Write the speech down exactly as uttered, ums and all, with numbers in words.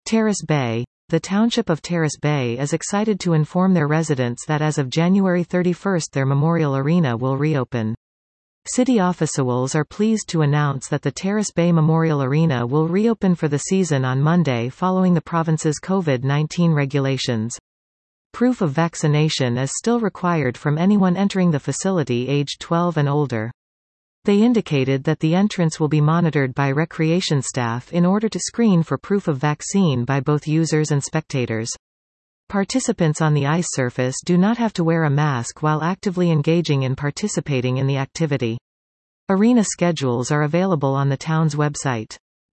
Terrace Bay. The Township of Terrace Bay is excited to inform their residents that as of January thirty-first their Memorial Arena will reopen. City officials are pleased to announce that the Terrace Bay Memorial Arena will reopen for the season on Monday following the province's COVID nineteen regulations. Proof of vaccination is still required from anyone entering the facility aged twelve and older. They indicated that the entrance will be monitored by recreation staff in order to screen for proof of vaccine by both users and spectators. Participants on the ice surface do not have to wear a mask while actively engaging in participating in the activity. Arena schedules are available on the town's website.